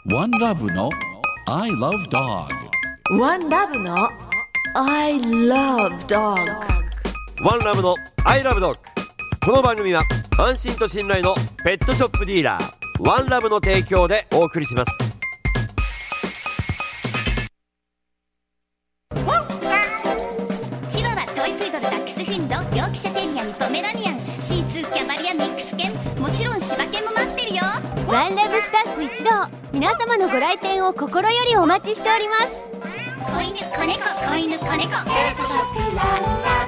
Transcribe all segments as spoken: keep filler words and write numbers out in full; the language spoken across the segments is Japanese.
ワンラブの I love dog。 ワンラブの I love dog。 ワンラブの I love dog。 この番組は安心と信頼のペットショップディーラーワンラブの提供でお送りします。 チワワ、トイプードル、ダックスフンド、ヨークシャテリアにポメラニアン、シーツー、キャバリア、ミックス犬、もちろん柴犬も待ってるよ。 ワンラブスタッフ一同、皆様のご来店を心よりお待ちしております。 子犬、子猫、子犬、子猫、ペットショップワンラ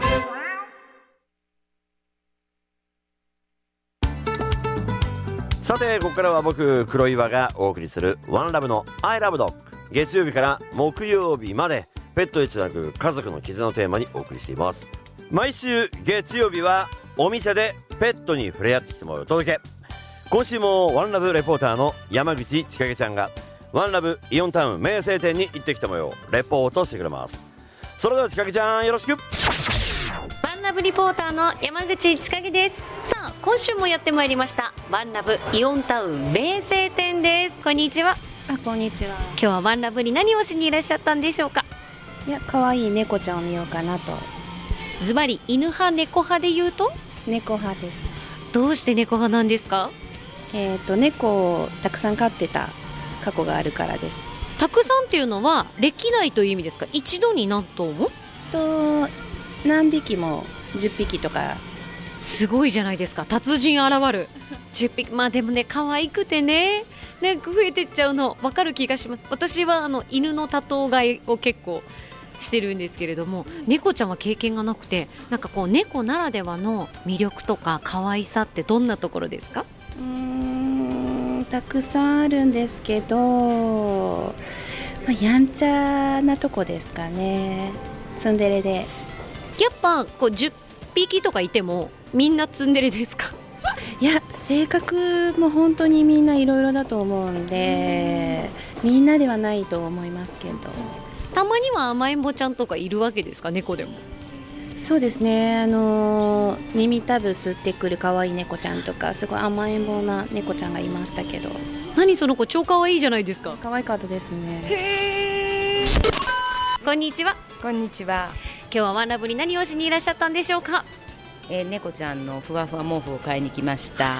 ブ。さてここからは僕黒岩がお送りするワンラブの I love dog。 月曜日から木曜日までペットでつなぐ家族の絆のテーマにお送りしています。毎週月曜日はお店でペットに触れ合ってきてもらうお届け。今週もワンラブレポーターの山口千景ちゃんがワンラブイオンタウン名声店に行ってきた模様をレポートしてくれます。それでは千景ちゃんよろしく。 ワンラブリポーターの山口千景です。さあ今週もやってまいりましたワンラブイオンタウン名声店です。こんにちは。 あ、こんにちは。 今日はワンラブに何をしにいらっしゃったんでしょうか。 いや、可愛い猫ちゃんを見ようかなと。 ズバリ犬派猫派で言うと猫派です。 どうして猫派なんですか。 えっと猫をたくさん飼ってた過去があるからです。 たくさんっていうのは歴代という意味ですか。一度に何頭もと何匹もじゅっぴきとか。 すごいじゃないですか。達人現るじゅっぴき。まあでもね可愛くてねね増えてっちゃうの分かる気がします。私はあの犬の多頭飼いを結構してるんですけれども、猫ちゃんは経験がなくて、なんかこう猫ならではの魅力とか可愛さってどんなところですか。 うーんたくさんあるんですけど、まあ、やんちゃなとこですかね。ツンデレで。 やっぱこうじゅっぴきとかいてもみんなツンデレですか。 いや、性格も本当にみんないろいろだと思うんで、みんなではないと思いますけど。 たまには甘えん坊ちゃんとかいるわけですか。猫でも。 そうですね、あのー、耳たぶ吸ってくる可愛い猫ちゃんとか、すごい甘えん坊な猫ちゃんがいましたけど。 何その子超可愛いじゃないですか。 可愛かったですね。 へー。こんにちは。 こんにちは。 今日はワンラブに何をしにいらっしゃったんでしょうか。 えー、猫ちゃんのふわふわ毛布を買いに来ました、はい、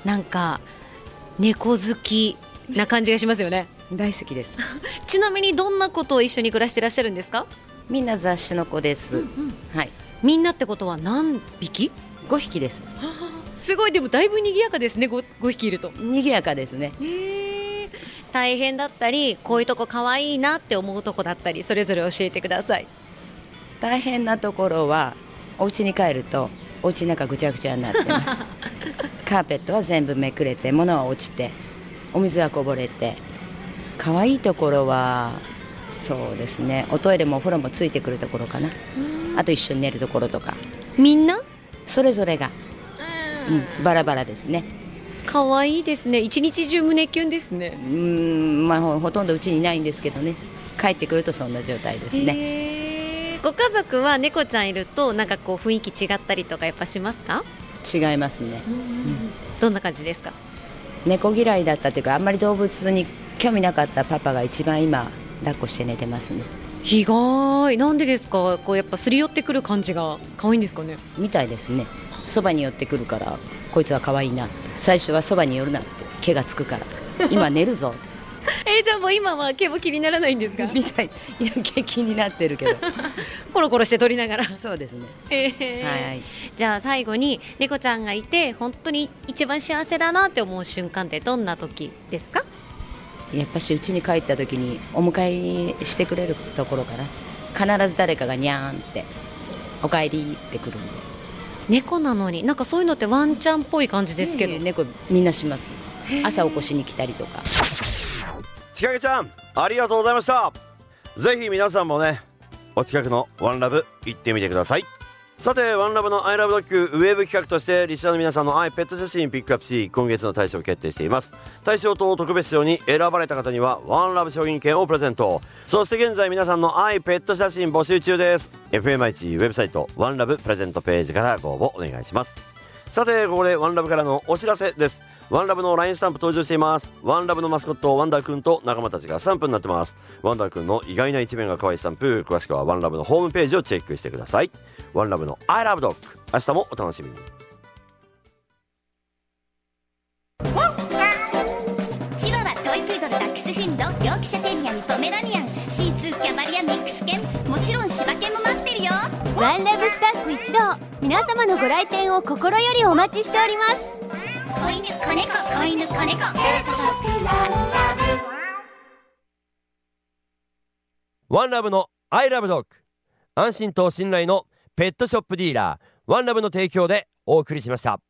なんか猫好きな感じがしますよね。 大好きですちなみにどんなことを一緒に暮らしていらっしゃるんですか。 みんな雑種の子です、うんうん、はい。 みんなってことは何匹。 ごひきです。 すごい。でもだいぶ賑やかですね。 5, ごひきいると賑やかですね。 へー。大変だったりこういうとこ可愛いなって思うとこだったり、それぞれ教えてください。 大変なところはお家に帰るとお家の中ぐちゃぐちゃになってますカーペットは全部めくれて、物は落ちて、お水はこぼれて。可愛いところはそうですね、おトイレもお風呂もついてくるところかな。あと一緒に寝るところとか、 みんなそれぞれが、うん、バラバラですね。 可愛いですね。一日中胸キュンですね。 うーん、まあ、ほとんどうちにいないんですけどね、帰ってくるとそんな状態ですね。 へー。ご家族は猫ちゃんいるとなんかこう雰囲気違ったりとかやっぱしますか。 違いますね、 うんうん、どんな感じですか。 猫嫌いだったというか、あんまり動物に興味なかったパパが一番今抱っこして寝てますね。 意外。なんでですか。こうやっぱすり寄ってくる感じが可愛いんですかね。 みたいですね。そばに寄ってくるからこいつは可愛いなって。最初はそばに寄るなって毛がつくから今寝るぞえー、じゃあもう今は毛も気にならないんですか。 みたい。いや、毛気になってるけどコロコロして取りながら。 そうですね、 えーはい。 じゃあ最後に猫ちゃんがいて本当に一番幸せだなって思う瞬間ってどんな時ですか。 やっぱし家に帰った時にお迎えしてくれるところかな。必ず誰かがニャーンっておかえりってくるんで。 猫なのになんかそういうのってワンちゃんっぽい感じですけど、 えー、猫みんなします。朝起こしに来たりとか。 ちかげちゃんありがとうございました。ぜひ皆さんもねお近くのワンラブ行ってみてください。さてワンラブの I love dog ウェブ企画としてリスナーの皆さんの愛ペット写真ピックアップし、今月の大賞を決定しています。大賞と特別賞に選ばれた方にはワンラブ商品券をプレゼント。そして現在皆さんの愛ペット写真募集中です。 エフエムアイチ ウェブサイトワンラブプレゼントページからご応募お願いします。さてここでワンラブからのお知らせです。 ワンラブの ライン スタンプ登場しています。ワンラブのマスコットワンダーくんと仲間たちがスタンプになってます。ワンダーくんの意外な一面が可愛いスタンプ、詳しくはワンラブのホームページをチェックしてください。ワンラブの I love dog、 明日もお楽しみに。 チワワ、トイプードル、ダックスフンド、ヨークシャテリアにポメラニアン、シーツー、キャバリア、ミックス犬、もちろん柴犬も待ってるよ。 ワンラブスタッフ一同、皆様のご来店を心よりお待ちしております。 子犬、子猫、子犬、子猫、ペットショップワンラブ。 ワンラブの I love dog、 安心と信頼のペットショップディーラーワンラブの提供でお送りしました。